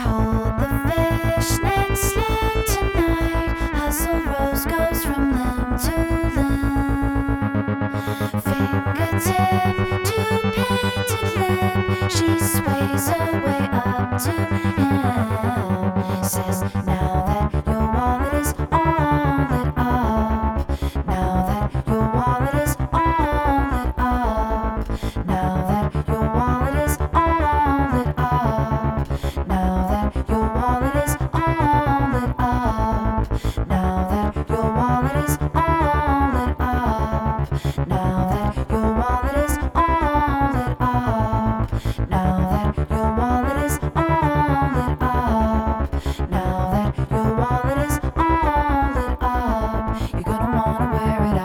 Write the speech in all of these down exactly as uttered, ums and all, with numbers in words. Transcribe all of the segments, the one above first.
hold the fishnet sling tonight. Hustle rose goes from limb to limb, fingertip to painted lip. She sways her way up to him. Says, now that your wallet is all lit up, now that your wallet is all lit up, now that your wallet is all lit up, now that your wallet is all lit up, now that your wallet is all lit up, now that your wallet is all lit up, now that your wallet is all lit up, now that your wallet is all lit up, you're gonna wanna wear it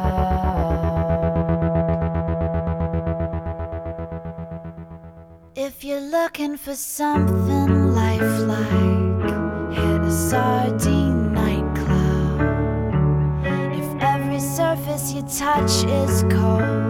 out. If you're looking for something lifelike, hit a sardine nightclub. If every surface you touch is cold,